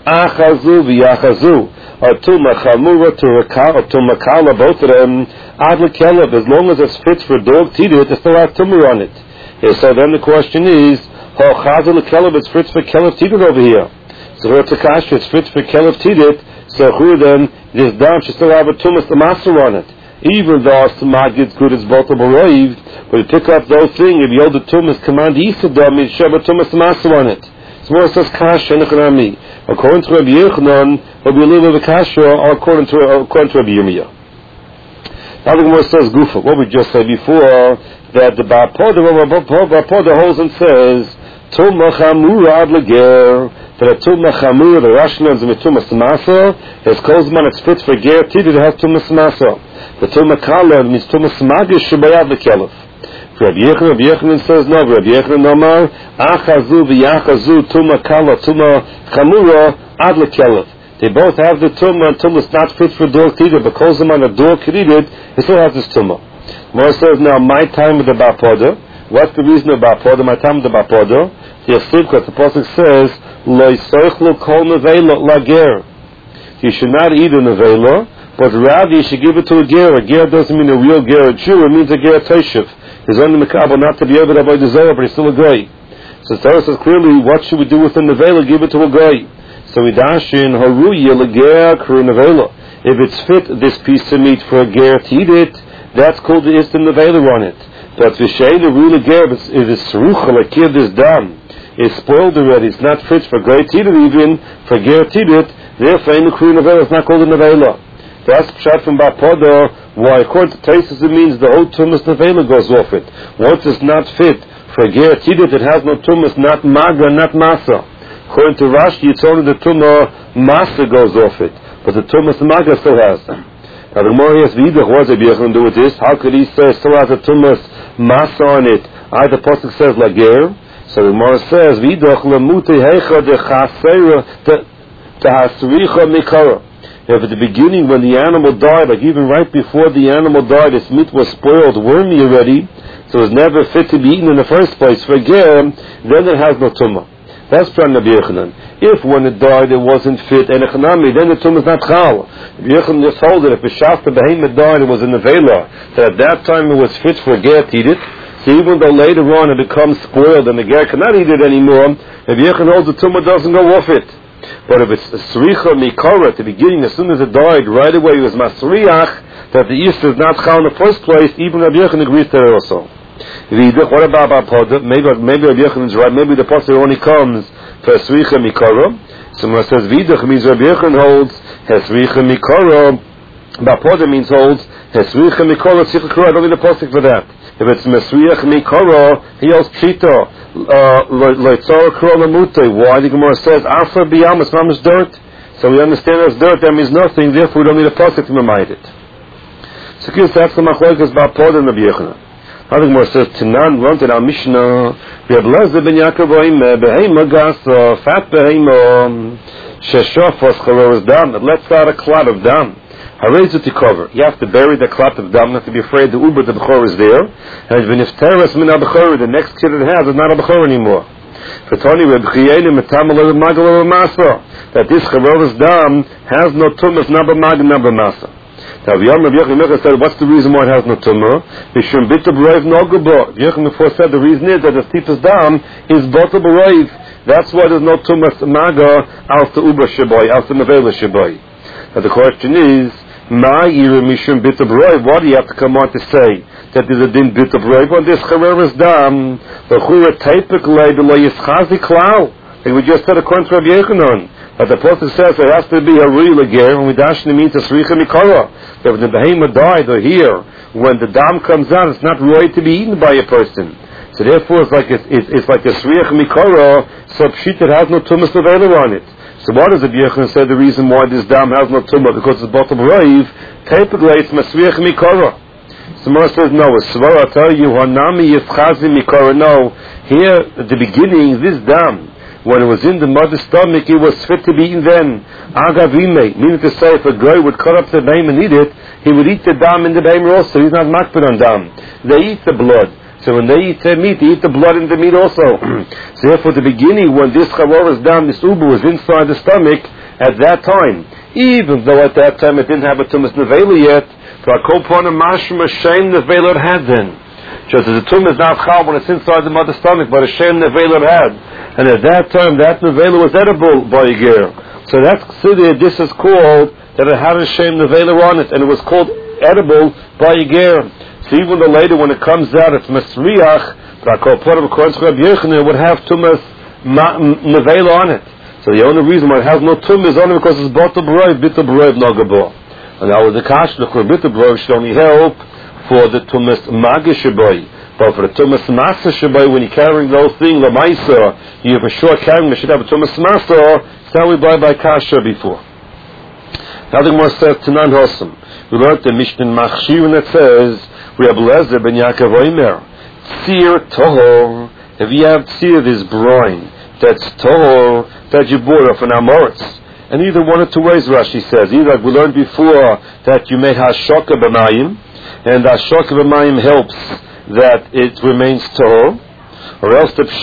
Achazu v'yachazu. Or Tuma Chamura or Tuma Kala, both of them, Ad L'Kelev, as long as it's fit for a dog to eat it still has Tumah on it. So then the question is, Ho Chazal L'Kelev, it's fit for Kelev to eat it over here. So it's a kasha, it's fit for Kelev to eat it, so who then, this dam should still have a Tumah Master on it. Even though Samad gets good, it's both arrived, but you pick up those things, if you hold the Tumah, command Yisadam, you should have a Tumah Master on it. So what says kasha, Nechanami? According to Rabbi Yechanan, will be a little bit of a kasha, or according to Rabbi Yirmiyah. Now the Gemara says Gufa. What we just said before, that the Ba'apoda holds and says, Tumah Chamura ad leger, that a Tumah Chamura, the Rashman, and the Tumah Samasa, is Kozman, it's fit for Ger Tid, it has Tumah Samasa. The Tumah Kala means Tumah Samagish, Shubayad Lekelef. Rabbi Yechanan says no. Rabbi Yechanan Amar Achazu v'Yachazu Tuma Kala Tuma Chamura Ad Lekelef. They both have the Tumah, and Tumah is not fit for dog to eat it, because the man a dog could eat it, it still has this Tumah. Mora says now my time with the Ba'apoda. What's the reason of Ba'apoda? My time with the Ba'apoda. The Yasivka, the pasuk says Lo Yisoichlu Kol Nevela Lager. You should not eat a nevela, but rather you should give it to a ger. A ger doesn't mean a real ger, a Jew. It means a ger Toshev. He's only Mekabel not to be able to avoid the Zohar, but he's still a guy. So Torah says clearly, what should we do with the nevela? Give it to a guy. So we dash in Haruya Leger Kru Nevela. If it's fit, this piece of meat for a ger to eat it, that's called the instant nevela on it. But Vishay the real ger, if it's Serucha, like here this dam, is spoiled already, it's not fit for guy to eat it even, for ger to eat it, therefore in the Kru Nevela, it's not called a nevela. That's Pshat from Ba'apoda. Why, according to Taisus, it means the whole Tumas Nevela goes off it. Once it's not fit for a ger to eat it, it has no Tumas, not Maga, not Masa. According to Rashi, it's only the Tumah Masa goes off it, but the Tumas Maga still has them. Now the Gemara asks, V'idach, what does Rabbi do with this? How could he say it still has a Tumas Masa on it? The pasuk says Lager. So the Gemara says, V'idach lemute heicha de chasera de hasricha mikara. If at the beginning when the animal died, like even right before the animal died, its meat was spoiled, wormy already, so it was never fit to be eaten in the first place, for ger, then it has no tumah. That's from Rabbi Yechanan. If when it died it wasn't fit, and then the tumah is not chal. Rabbi Yechanan just told that if a shafta behemoth died, it was in the vela, that at that time it was fit for ger to eat it. So even though later on it becomes spoiled and the ger cannot eat it anymore, Rabbi Yechanan holds the tumah doesn't go off it. But if it's Sricha Mikara at the beginning, as soon as it died, right away it was Masriach, that the East is not Chal in the first place, even Rabbi Yechanan agrees to it also. What about Ba'apoda? Maybe Rabbi Yechanan is right, maybe the pasuk only comes for Sricha Mikara. Someone says Vidach means Rabbi Yechanan holds, Sricha Mikara, Ba'apoda means holds, Sricha Mikara, Sricha Mikara, I don't need a pasuk for that. If it's Mesriach Mikara, he holds Pshita. Why the Gemara says Afar Biyam is mamish dirt, so we understand as dirt that means nothing, therefore we don't need a pasuk to remind it. So that's the machlokes Ba'apoda and Rabbi Yechanan. Now the Gemara says Tanan runs in our Mishnah. We have Lezer ben Yaakov behema gasa fat behema sheshofos chaloros dam that lets out a clot of dam. Harez it to cover. You have to bury the clot of dam, not to be afraid the uber the bechor is there. And when if teres min bechor, the next kid it has is not a bechor anymore. For Tony Reb Chiyeni metamel magalo masa, that this charovas dam has no tumas, number mag, number masa. Now the Yom Rabbi Yechanan said, what's the reason why it has no tumah? Mishum bitu b'roiv nogubo. Yechanan before said the reason is that the tipas dam is botu b'roiv. That's why there's no tumas maga al the uber shaboy, al the nevela shaboy. Now the question is, what do you have to come on to say that there's a din bit of roiv on this chareres dam? The chura typically the lo yischazi klal. Like we just said according to Rabbi Yechanan, that the pasuk says there has to be a real ger, and we dashni means a sricha mikara. That when the behemoth died or here, when the dam comes out, it's not right to be eaten by a person. So therefore, it's like a sricha mikara. So pshit it has no tumas nevela on it. So what does Rabbi Yechanan say the reason why this dam has no tumah? Because it's bottom roiv. Typically it's masriach mikara. So Moshe says no. Svara I tell you hanami yifchazi mikara. No. Here at the beginning, this dam, when it was in the mother's stomach, it was fit to be eaten then. Agavime, meaning to say if a guy would cut up the behem and eat it, he would eat the dam in the behem also. He's not makbid on dam. They eat the blood. So when they eat their meat, they eat the blood in the meat also. So therefore, at the beginning, when this chavor is down, this uber was inside the stomach, at that time, even though at that time it didn't have a tumas nevela yet, for a kopon mashma shem nevela had then. Just as the tumas is not chal when it's inside the mother's stomach, but a shem nevela had. And at that time, that nevela was edible by a ger. So that's considered, this is called, that it had a shem nevela on it, and it was called edible by a ger. So even though later when it comes out, it's masriach, but according to Rabbi Yochanan, it would have tumas nevela on it. So the only reason why it has no tumas is only because it's bottle b'roiv, bittul b'roiv no gabor. And that was the kash, the bittul b'roiv should only help for the tumas magish shaboy. But for the tumas masa shaboy, when you're carrying those things, the maisa, you for sure carrying, you should have a tumas masa, it's how we buy by kasha before. Now the Gemara says, Tanan Hosam. We learned the Mishnah Machshir, and it says, we have Lezer ben Yaakov Omer, Tzir Tohor. If you have tzir, this brine, that's Tohor, that you bought off an Amoritz. And either one of two ways, Rashi says. Either, like we learned before, that you may have Shoka b'mayim, and that Shoka b'mayim helps that it remains Tohor, or else the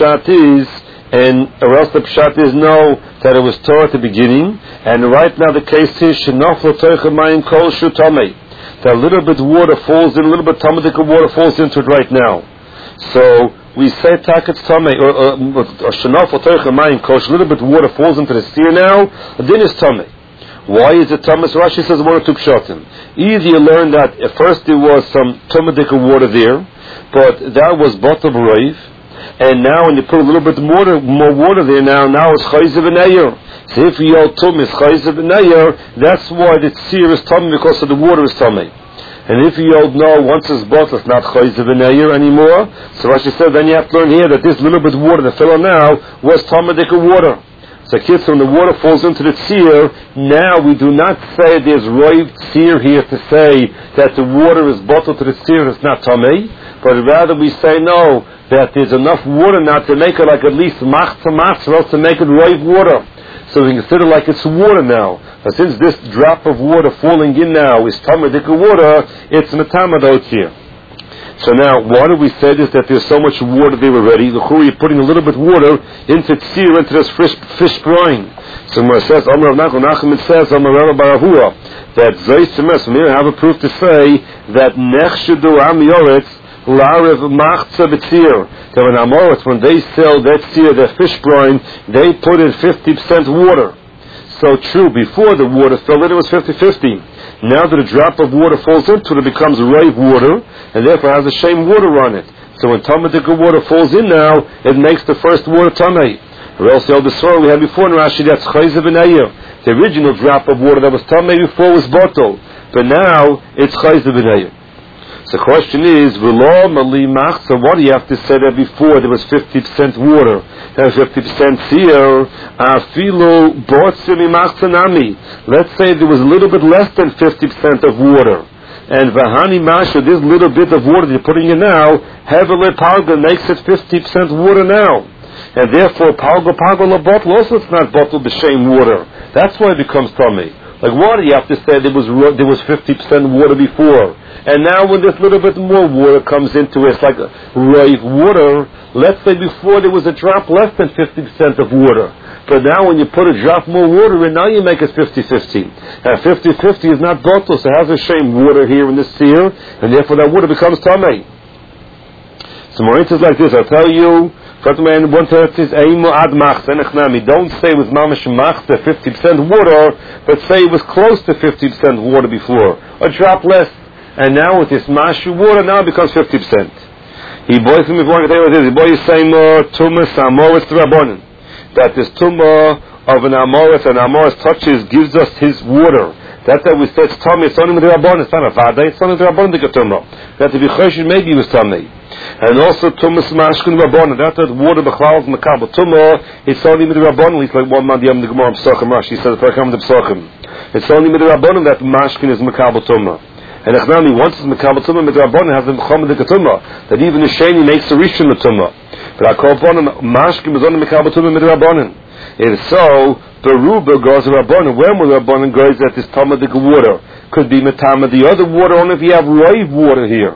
Pshat is no, that it was Torah at the beginning, and right now the case is Shenoflo Teicha Mayim Kol Shu Tomei. That a little bit water falls in, a little bit Talmudic water falls into it right now. So we say Takat's Tomei, or Shenoflo Teicha Mayim Kol Shu, a little bit water falls into the seer now, then it's Tomei. Why is it Tomei? So Rashi says one or two Pshatim. Either you learn that at first there was some Talmudic water there, but that was Bottle B'Roiv, and now when you put a little bit more water there now it's Chayzev and Eyer. So if you hold Tum is Chayzev and Eyer, that's why the tzir is Tummy, because of the water is Tummy. And if you hold no, once it's bottled, it's not Chayzev and Eyer anymore. So Rashi said, then you have to learn here that this little bit of water that fell on now was Talmudic water. So kids, when the water falls into the tzir, now we do not say there's roiv tzir here to say that the water is bottled to the tzir, it's not Tummy, but rather we say no, that there's enough water now to make it like at least mach or else to make it roiv water. So we consider like it's water now. But since this drop of water falling in now is Talmudic water, it's Metamadot here. So now, why do we say this, that there's so much water there already? The Churi, you're putting a little bit of water into tzir, into this fish brine. So when it says, Amar Rav Nachman, it says, Amar Rav Baravua, that Zaysemes, we have a proof to say that Nechshedu Am Yoretz, La'arev Machza B'tzir, that when Amoritz, when they sell that tzir, their fish brine, they put in 50% water. So true, before the water fell in, it was 50-50. Now that a drop of water falls into it, it becomes rave water, and therefore has the same water on it. So when Talmudic water falls in now, it makes the first water Tamei. Or else the other story we had before in Rashi, that's Chayzev and Eyer. The original drop of water that was Tamei before was bottled, but now it's Chayzev and Eyer. So the question is, so what do you have to say that before there was 50% water, there was 50% seer, let's say there was a little bit less than 50% of water, and vahani masha, this little bit of water you're putting in now, heavily palga makes it 50% water now, and therefore palga la bottle, also it's not bottled the same water. That's why it becomes tummy. Like water, you have to say there was 50% water before. And now when this little bit more water comes into it, it's like rave water. Let's say before there was a drop less than 50% of water. But now when you put a drop more water in, now you make it 50-50. And 50-50 is not bottled, so it has the same water here in this seer, and therefore that water becomes tamei. So more is like this, I'll tell you, don't say with mamash machta 50% water, but say it was close to 50% water before, a drop less. And now with this mashu water, now it becomes 50%. He boys from before he boys saying tumas amoris drabonin, that this tumah of an amoris touches gives us his water. That's how we say it's tummy. It's only with the rabbanon. It's not a vada. It's only the rabbanon to get tumah. That to be choshen maybe it was tummy. And also tumas mashkin rabbanon. That's that water b'chalal makabel tumah. It's only with the rabbanon. It's like one man the Gemara Pesachim Rashi said the Pesachim. It's only with the rabbanon that mashkin is makabel tumah. And Echnami, once it's Mekabel Tumah, Midrabanan has the Mechamed Tumah, that even the Sheni makes the Rishon Tumah. But Akoponim, Mashkim is only Mekabel Tumah Midrabanan. If so, Beruba goes to Rabbanan. When will Rabbanan goes at this Talmudic water? Could be Metama, the other water, only if you have Raiv water here.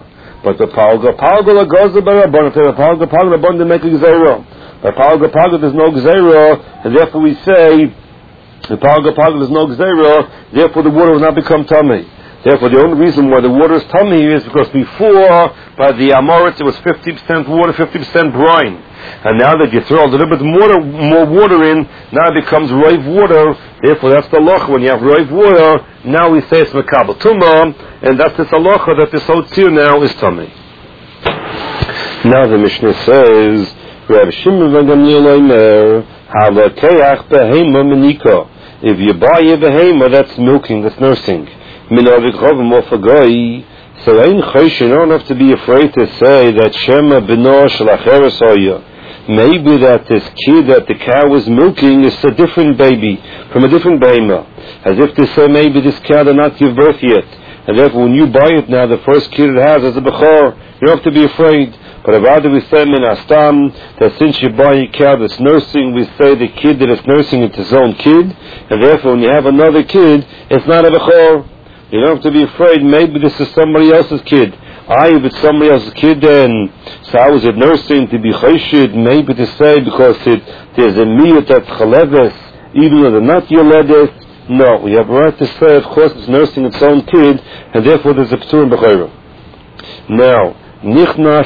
But the palga goes the barabon. The palga barabon make a gzeira. By palga there's no gzeira, and therefore we say the palga there's no gzeira. Therefore the water will not become tummy. Therefore the only reason why the water is tummy is because before by the amoritz it was 50% water, 50% brine. And now that you throw a little bit more water in, now it becomes roiv water. Therefore, that's the halacha. When you have roiv water, now we say it's mekabel tumah, and that's this halacha that this otzir now is tummy. Now the Mishnah says, Rav Shimon ben Gamliel Omer, halakeach behema menika. If you buy a behema, that's milking, that's nursing. Minavik chavim of a goy. So ain't choshen, you don't have to be afraid to say that Shema b'no shalacheres oya. Maybe that this kid that the cow was milking is a different baby, from a different behemah. As if to say maybe this cow did not give birth yet. And therefore when you buy it now, the first kid it has is a bechor. You don't have to be afraid. But rather we say min astam, that since you buy a cow that's nursing, we say the kid that is nursing is his own kid. And therefore when you have another kid, it's not a bechor. You don't have to be afraid, maybe this is somebody else's kid. If it's somebody else's kid, then so how is it nursing to be chayshid? Maybe to say because there's a miyut at chaleves, even though they're not yoledes. No, we have a right to say, of course, it's nursing its own kid, and therefore there's a p'tur b'chayra. Now, nichnas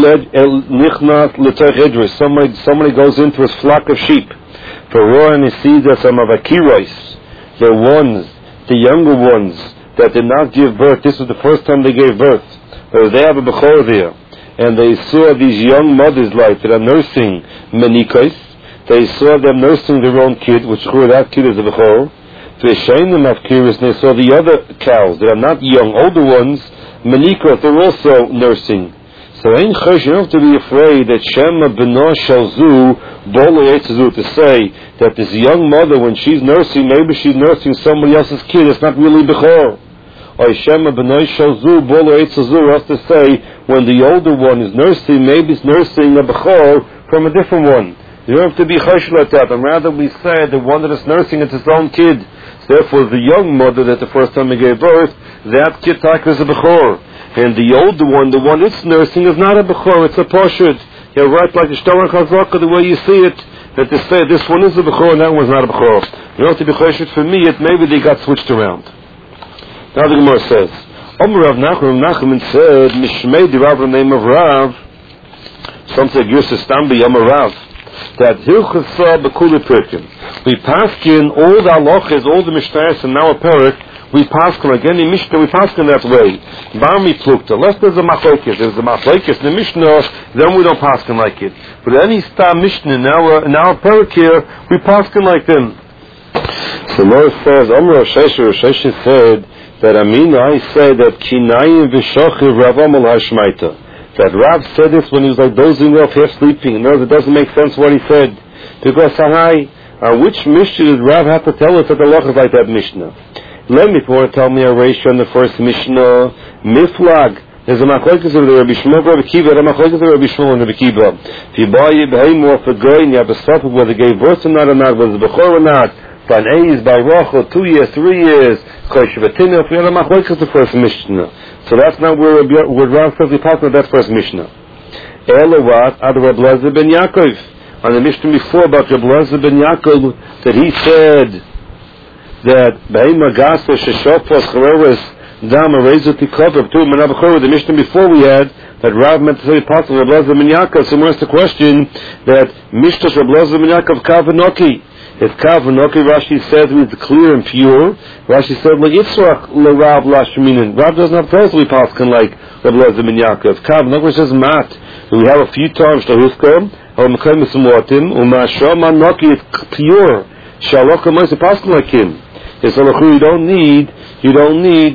l'tech. Somebody goes into his flock of sheep. For roh and he sees that some of akiros, the younger ones, that did not give birth. This was the first time they gave birth. They have a bechor there, and they saw these young mothers like that are nursing menikos. They saw them nursing their own kid, which that kid is a bechor. They shamed them of curious, and they saw the other cows that are not young, older ones, menikos. They're also nursing. So ain't chosh, you don't have to be afraid that Shema b'no shalzu bolo yetzazu, to say that this young mother, when she's nursing, maybe she's nursing somebody else's kid. It's not really bechor. Or Shema b'no shalzu bolo yetzazu has to say when the older one is nursing, maybe it's nursing a bechor from a different one. You don't have to be chosh like that. And rather we say the one that is nursing it's his own kid. So therefore, the young mother that the first time he gave birth, that kid is a bechor. And the older one, the one it's nursing, is not a bechor, it's a poshut. You're right, like the Shtar Chazaka, the way you see it, that they say this one is a bechor and that one's not a bechor. You don't have to be choshut for me, maybe they got switched around. Now the Gemara says, Rav Nachman said, Mishmei di Rav, the name of Rav, some say Girsa Stambi Yom Rav, that Hilchasa B'Kuli Pirkim. We paskin all the halachas, all the mishnayos, and now a parak, we paskin again in Mishnah, we paskin that way. Barmi plukta. Unless there's a machlokes in the Mishnah, then we don't paskin like it. But any star Mishnah in our parak here, we paskin like them. So Lord says, Rav Shesha said that I say that Kinayim v'shochiv Rav Amal Hashmaita. That Rav said this when he was like dozing off, half sleeping. In other words, it doesn't make sense what he said. Because which Mishnah did Rav have to tell us that the law is like that Mishnah? Let me, if you want to tell me a ratio in the first Mishnah, Miflag. There's a machlokes of the Rabbi Shmuel, Rabbi Kiva, and a machlokes of the Rabbi Shmuel and Rabbi Kiva. If you buy a behemoth off a guy and you have a stop of whether they gave birth or not, whether it's bechor or not, by an age, by Rachel, 2 years, 3 years, Koshvatina, if you have a machlokes of the first Mishnah. So that's not where Rav says we talk about that first Mishnah. Elawat ad Reb Lezer ben Yaakov. On the Mishnah before about Reb Lezer ben Yaakov, that he said that Behema Gasa Sheshopos Chareres Dam Arezut Tikovav Tu Manabachor. The Mishnah before we had that Rav meant to say possible Reb Lezer ben Yaakov. So where's the question that Mishnah Reb Lezer ben Yaakov Kavanoki? If Kavanoki, Rashi says means clear and pure. Rashi said like Yitzrach LeRav Lashminin. Rav doesn't have to be paskin like Reb Lezer ben Yaakov. Kavanoki says mat. We have a few times Shlohuskom or Mekom Smotim Umashra Manoki. It's pure. Shalokam is a paskin like him. It's halacha. You don't need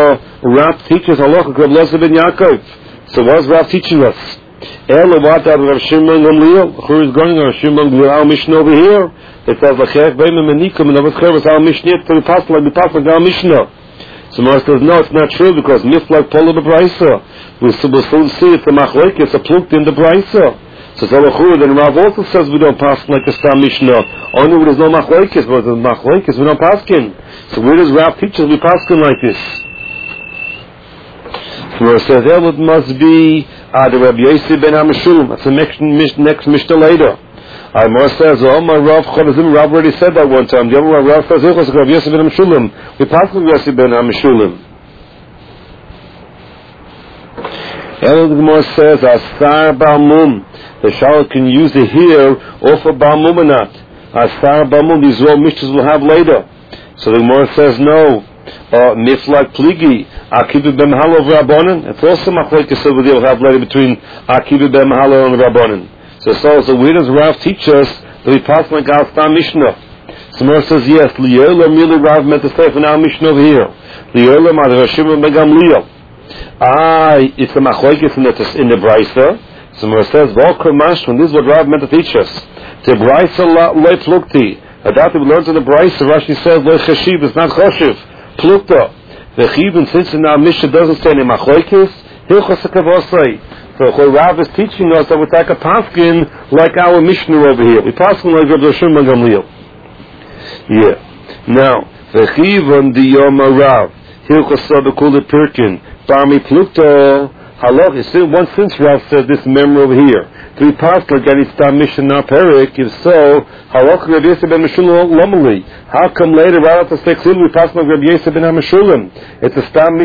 Rav teaches halacha Reb Lezer ben Yaakov. So what's Rav teaching us? Elovat out of Rav Shimon Gamliel. Who is going on Rav Shimon Gamliel? Our Mishnah over here. It says Lachef Beimim Menikum and Avos our Mishnah to the pasuk like the pasuk our Mishnah. So Mara says no, it's not true because Miflag Polo the Brisa. We'll soon see it's a machlek, it's a plucked in the Brisa. So Zalachur, then Rav also says we don't pass like the Stam Mishnah. Only when there's no machlekes, but there's machlekes, we don't pass in. So where does Rav teach us we pass in like this? So it says, it must be the Rabbi Yosef ben HaMeshulam. That's the next Mishnah later. Mar says, my Rav Chodazim, Rav already said that one time. The other one, Rav says, Rabbi Yosef ben HaMeshulam. We pass with Yosef ben HaMeshulam. And the Gemara says, Asar Ba'amum. The Shal can use it here, or for Ba'amum or not. Asar Ba'amum, these all Mishnahs will have later. So the Gemara says, no. Miflag Pligi, Akiva ben Mahalo of Rabbanan. It's also Machlekes over there will have later between Akiva ben Mahalo and Rabbanan. So where does Rav teach us that we pass like our Stam Mishnah? So Gemara says, yes, Li'olam Mili Rav meant to say from our Mishnah over here. Li'olam ad Rashim ben Gamliel. It's a Machlekes in the Brisa. So Gemara says, Volker this is what Rav meant to teach us. The Brisa loy plukti. Adati we learned in the Brisa, Rashi says, loy chashiv, it's not choshev. Plukta. The Chibin, since in our Mishnah doesn't say any Machlekes, Hilchos HaKavosai. So Rav is teaching us that we take a paskin like our Mishnah over here. We paskin like Rabbi Shimon Gamliel. Yeah. Now, the Chibin the Yom Rav, Hilchos HaKavosai Pirkin, Barmi Plukta, Halach, since Rav said this memory over here, to be passed like any Stam Mishnah Perik, if so, Halach Rabbi Yosef ben Meshulam Lomali. How come later, right after 6 we pass like Rabbi Yosef ben HaMeshulam? It's a Stam